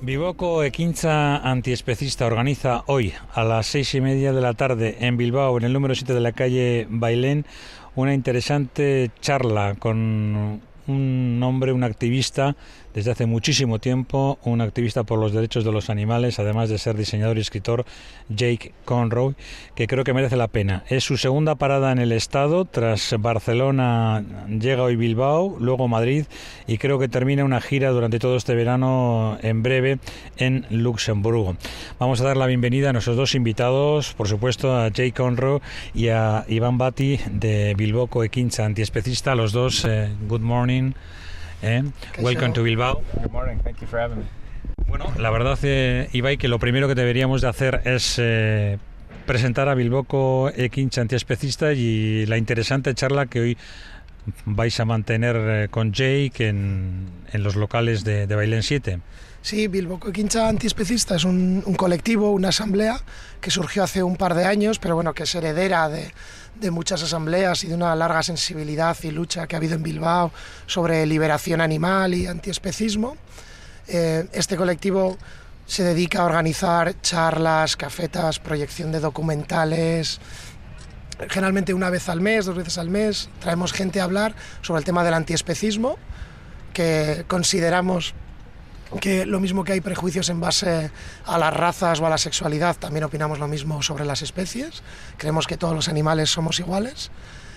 Bilboko Ekintza Antiespecista organiza hoy a las 6:30 de la tarde en Bilbao, en el número 7 de la calle Bailén, una interesante charla con un hombre, un activista desde hace muchísimo tiempo, un activista por los derechos de los animales, además de ser diseñador y escritor, Jake Conroy, que creo que merece la pena. Es su segunda parada en el estado, tras Barcelona llega hoy Bilbao, luego Madrid, y creo que termina una gira durante todo este verano en breve en Luxemburgo. Vamos a dar la bienvenida a nuestros dos invitados, por supuesto a Jake Conroy y a Iván Bati de Bilboko Ekintza Antiespecista, los dos. Good morning. Welcome to Bilbao. Good morning. Thank you for having me. Bueno, la verdad, Ibai, que lo primero que deberíamos de hacer es presentar a Bilboko Ekintza Antiespecista y la interesante charla que hoy vais a mantener con Jake en los locales de Bailén 7. Sí, Bilboko Ekintza Antiespecista es un colectivo, una asamblea que surgió hace un par de años, pero bueno, que es heredera de muchas asambleas y de una larga sensibilidad y lucha que ha habido en Bilbao sobre liberación animal y antiespecismo. Este colectivo se dedica a organizar charlas, cafetas, proyección de documentales. Generalmente una vez al mes, 2 veces al mes, traemos gente a hablar sobre el tema del antiespecismo, que consideramos que lo mismo que hay prejuicios en base a las razas o a la sexualidad, también opinamos lo mismo sobre las especies. Creemos que todos los animales somos iguales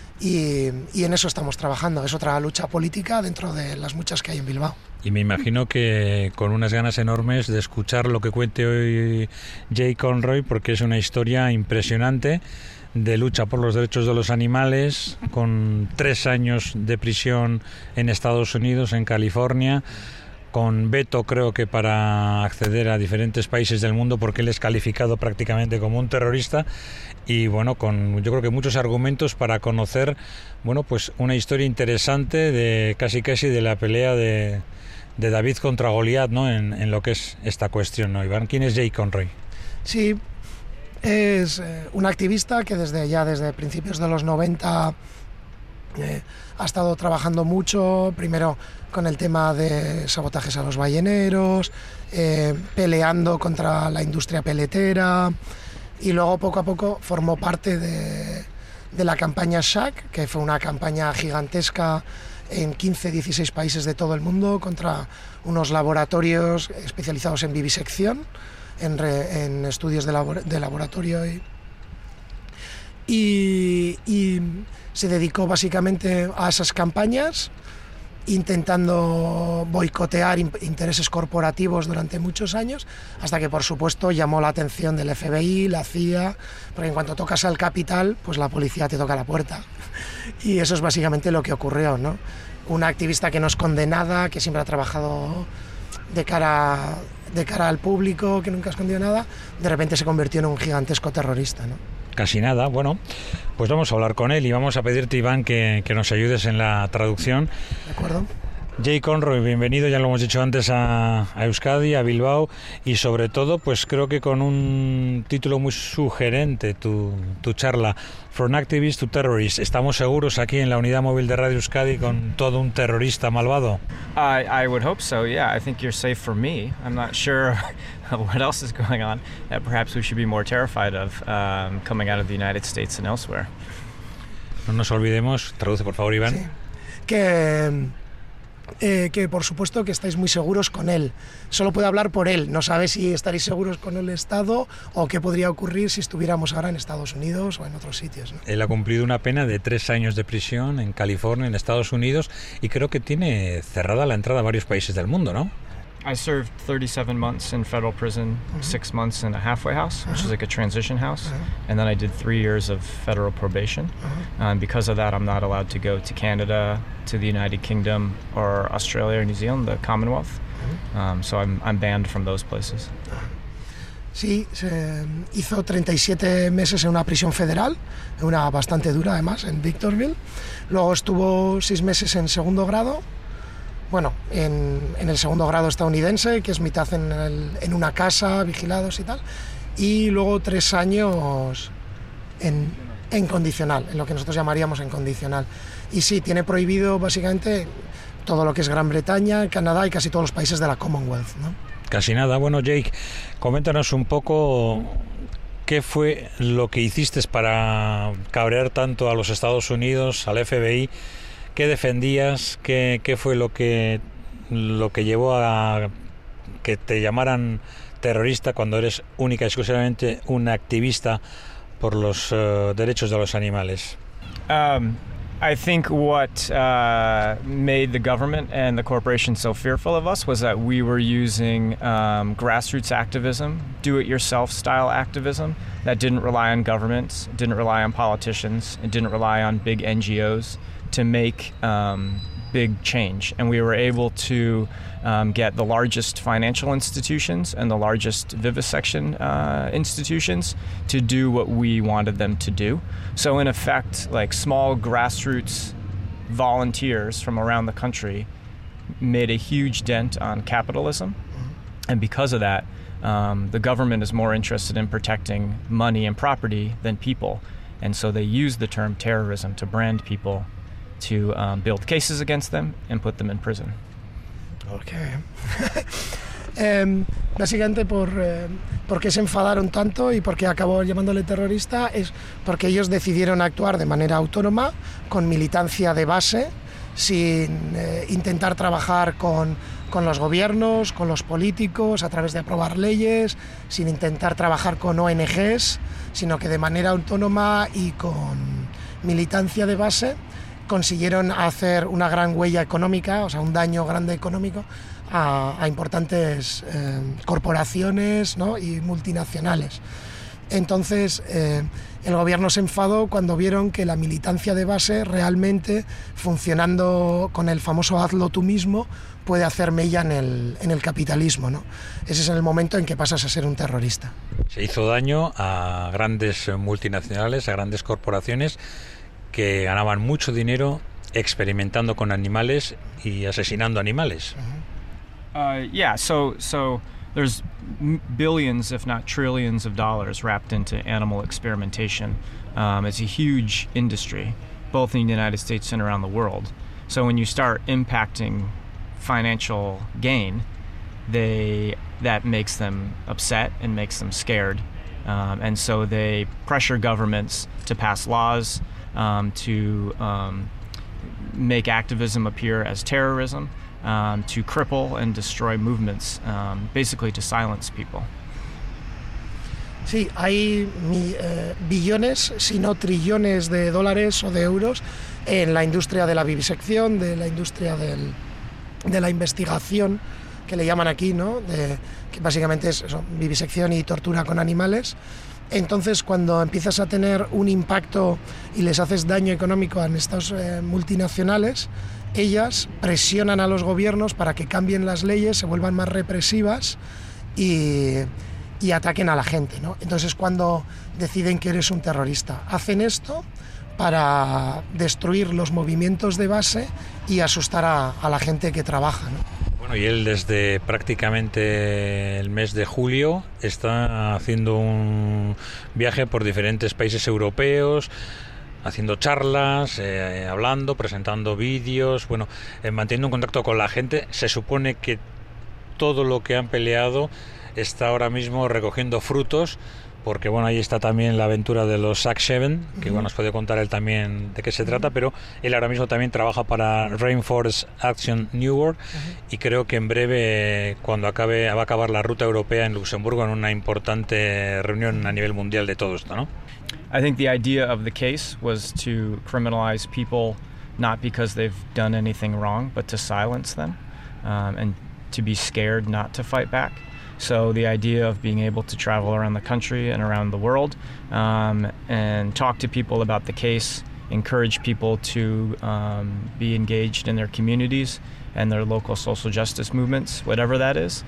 y en eso estamos trabajando. Es otra lucha política dentro de las muchas que hay en Bilbao. Y me imagino que con unas ganas enormes de escuchar lo que cuente hoy Jake Conroy, porque es una historia impresionante de lucha por los derechos de los animales, con 3 años de prisión en Estados Unidos, en California, con veto creo que para acceder a diferentes países del mundo porque él es calificado prácticamente como un terrorista, y bueno, con yo creo que muchos argumentos para conocer, bueno, pues una historia interesante de casi de la pelea de David contra Goliat, ¿no? En lo que es esta cuestión, ¿no, Iván? ¿Quién es Jake Conroy? Sí, es un activista que desde principios de los 90 ha estado trabajando mucho, primero con el tema de sabotajes a los balleneros, peleando contra la industria peletera, y luego poco a poco formó parte de la campaña SHAC, que fue una campaña gigantesca en 15-16 países de todo el mundo contra unos laboratorios especializados en vivisección, en estudios de laboratorio, y se dedicó básicamente a esas campañas, intentando boicotear intereses corporativos durante muchos años, hasta que por supuesto llamó la atención del FBI, la CIA, porque en cuanto tocas al capital, pues la policía te toca la puerta. Y eso es básicamente lo que ocurrió, ¿no? Una activista que no esconde nada, que siempre ha trabajado de cara al público, que nunca escondió nada, de repente se convirtió en un gigantesco terrorista, ¿no? Casi nada. Bueno, pues vamos a hablar con él y vamos a pedirte, Iván, que nos ayudes en la traducción. De acuerdo. Jake Conroy, bienvenido, ya lo hemos dicho antes, a Euskadi, a Bilbao, y sobre todo, pues creo que con un título muy sugerente, tu charla, From Activist to Terrorist. ¿Estamos seguros aquí en la unidad móvil de Radio Euskadi con todo un terrorista malvado? I would hope so, yeah. I think you're safe for me. I'm not sure what else is going on that perhaps we should be more terrified of coming out of the United States and elsewhere. No nos olvidemos, traduce por favor, Iván. Sí. Que por supuesto que estáis muy seguros con él. Solo puede hablar por él. No sabe si estaréis seguros con el Estado o qué podría ocurrir si estuviéramos ahora en Estados Unidos o en otros sitios, ¿no? Él ha cumplido una pena de 3 años de prisión en California, en Estados Unidos, y creo que tiene cerrada la entrada a varios países del mundo, ¿no? I served 37 months in federal prison, 6 months in a halfway house, which is like a transition house, and then I did 3 years of federal probation. And because of that, I'm not allowed to go to Canada, to the United Kingdom, or Australia or New Zealand, the Commonwealth. So I'm banned from those places. Sí, se hizo 37 meses en una prisión federal, una bastante dura además, en Victorville. Luego estuvo 6 meses en segundo grado. Bueno, en el segundo grado estadounidense, que es mitad en una casa, vigilados y tal, y luego 3 años en condicional, en lo que nosotros llamaríamos en condicional. Y sí, tiene prohibido básicamente todo lo que es Gran Bretaña, Canadá y casi todos los países de la Commonwealth, ¿no? Casi nada. Bueno, Jake, coméntanos un poco qué fue lo que hiciste para cabrear tanto a los Estados Unidos, al FBI, qué defendías, qué fue lo que llevó a que te llamaran terrorista cuando eres única y exclusivamente una activista por los derechos de los animales. I think what made the government and the corporation so fearful of us was that we were using grassroots activism, do-it-yourself style activism that didn't rely on governments, didn't rely on politicians, and didn't rely on big NGOs to make big change. And we were able to get the largest financial institutions and the largest vivisection institutions to do what we wanted them to do. So in effect, like small grassroots volunteers from around the country made a huge dent on capitalism. And because of that, the government is more interested in protecting money and property than people. And so they use the term terrorism to brand people, to build cases against them and put them in prison. Okay. Básicamente por qué se enfadaron tanto y por qué acabó llamándole terrorista es porque ellos decidieron actuar de manera autónoma, con militancia de base, sin intentar trabajar con los gobiernos, con los políticos, a través de aprobar leyes, sin intentar trabajar con ONGs, sino que de manera autónoma y con militancia de base consiguieron hacer una gran huella económica, o sea, un daño grande económico a importantes corporaciones, ¿no? Y multinacionales. Entonces, el gobierno se enfadó cuando vieron que la militancia de base realmente, funcionando con el famoso hazlo tú mismo, puede hacer mella en el capitalismo, ¿no? Ese es el momento en que pasas a ser un terrorista. Se hizo daño a grandes multinacionales, a grandes corporaciones que ganaban mucho dinero experimentando con animales y asesinando animales. So there's billions, if not trillions of dollars wrapped into animal experimentation. It's a huge industry, both in the United States and around the world. So when you start impacting financial gain, that makes them upset and makes them scared. And so they pressure governments to pass laws, to make activism appear as terrorism, to cripple and destroy movements, basically to silence people. Sí, hay billones, si no trillones de dólares o de euros en la industria de la vivisección, de la industria de la investigación, que le llaman aquí, ¿no? Que básicamente es eso, vivisección y tortura con animales. Entonces, cuando empiezas a tener un impacto y les haces daño económico a estas multinacionales, ellas presionan a los gobiernos para que cambien las leyes, se vuelvan más represivas y ataquen a la gente, ¿no? Entonces, cuando deciden que eres un terrorista, hacen esto para destruir los movimientos de base y asustar a la gente que trabaja, ¿no? Bueno, y él desde prácticamente el mes de julio está haciendo un viaje por diferentes países europeos, haciendo charlas, hablando, presentando vídeos, bueno, manteniendo un contacto con la gente. Se supone que todo lo que han peleado está ahora mismo recogiendo frutos, porque bueno, ahí está también la aventura de los Sac7, que bueno, nos puede contar él también de qué se trata, pero él ahora mismo también trabaja para Rainforest Action Network y creo que en breve, cuando va a acabar la ruta europea en Luxemburgo, en una importante reunión a nivel mundial de todo esto, ¿no? I think the idea of the case was to criminalize people not because they've done anything wrong, but to silence them and to be scared not to fight back. So the idea of being able to travel around the country and around the world and talk to people about the case, encourage people to be engaged in their communities and their local social justice movements, whatever that is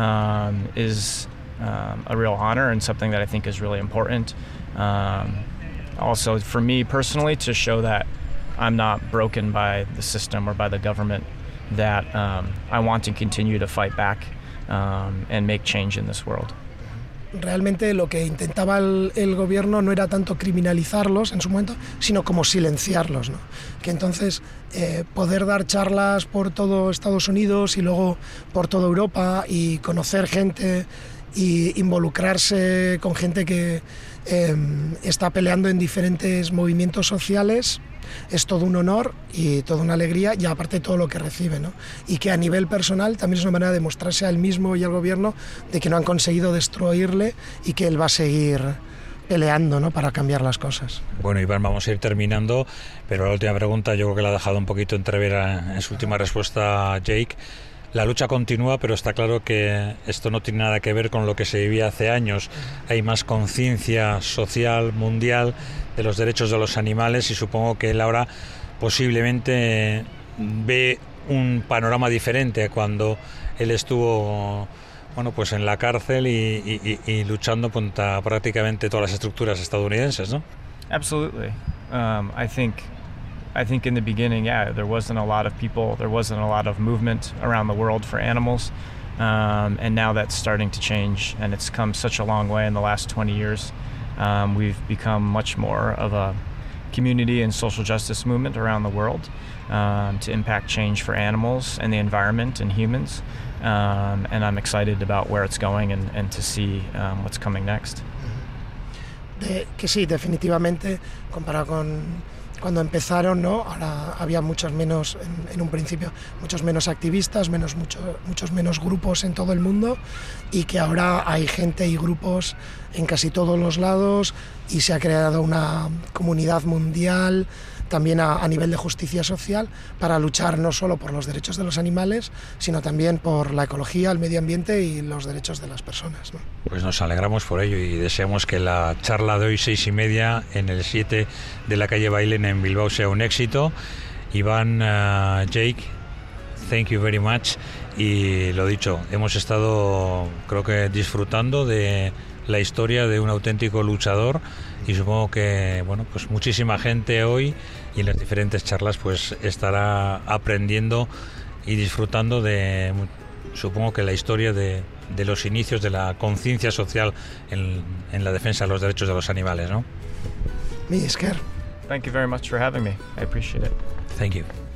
a real honor and something that I think is really important. Also, for me personally, to show that I'm not broken by the system or by the government, that I want to continue to fight back and make change in this world. realmente lo que intentaba el gobierno no era tanto criminalizarlos en su momento, sino como silenciarlos, ¿no? Que entonces poder dar charlas por todo Estados Unidos y luego por toda Europa y conocer gente y involucrarse con gente que está peleando en diferentes movimientos sociales es todo un honor y toda una alegría, y aparte todo lo que recibe, ¿no? Y que a nivel personal también es una manera de mostrarse a él mismo y al gobierno de que no han conseguido destruirle y que él va a seguir peleando, ¿no?, para cambiar las cosas. Bueno, Iván, vamos a ir terminando, pero la última pregunta yo creo que la ha dejado un poquito entrever en su última respuesta Jake. La lucha continúa, pero está claro que esto no tiene nada que ver con lo que se vivía hace años. Hay más conciencia social, mundial, de los derechos de los animales, y supongo que él ahora posiblemente ve un panorama diferente a cuando él estuvo, bueno, pues en la cárcel y luchando contra prácticamente todas las estructuras estadounidenses, ¿no? Absolutely. I think in the beginning, there wasn't a lot of people, there wasn't a lot of movement around the world for animals, and now that's starting to change, and it's come such a long way in the last 20 years. We've become much more of a community and social justice movement around the world to impact change for animals and the environment and humans, and I'm excited about where it's going and to see what's coming next. Que sí, definitivamente, comparado con cuando empezaron, ¿no? Ahora había muchos menos, en un principio, muchos menos activistas, muchos menos grupos en todo el mundo, y que ahora hay gente y grupos en casi todos los lados, y se ha creado una comunidad mundial también a nivel de justicia social para luchar no solo por los derechos de los animales, sino también por la ecología, el medio ambiente y los derechos de las personas, ¿no? Pues nos alegramos por ello y deseamos que la charla de hoy 6:30 en el 7 de la calle Bailén en Bilbao sea un éxito. Iván, Jake, thank you very much. Y lo dicho, hemos estado, creo que, disfrutando de la historia de un auténtico luchador, y supongo que, bueno, pues muchísima gente hoy y en las diferentes charlas pues estará aprendiendo y disfrutando de, supongo que, la historia de los inicios de la conciencia social en la defensa de los derechos de los animales, ¿no? Mi Esker. Thank you very much for having me. I appreciate it. Thank you.